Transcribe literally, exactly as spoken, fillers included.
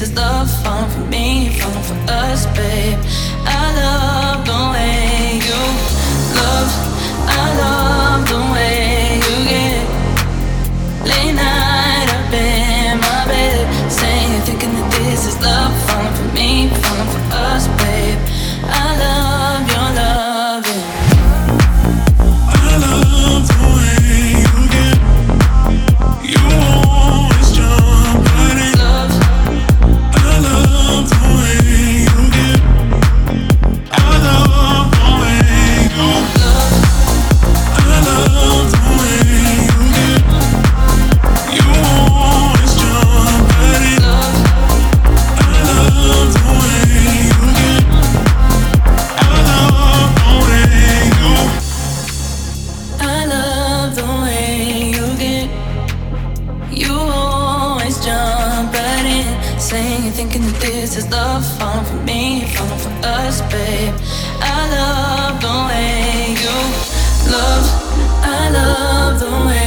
is love falling for me, falling for us, babe. I love the way you love. I love the way you get late night up in my bed, saying, thinking that this is love falling for me, falling for us, babe. I love your loving. I love the way you get. You always jump right in. Love. I love the way you get. I love the way you Love. I love the way you get. You always jump right in. Love. I love the way you get. I love the way you I love the way you get. You always jump right in, saying and thinking that this is love falling for me, falling for us, babe. I love the way you love. I love the way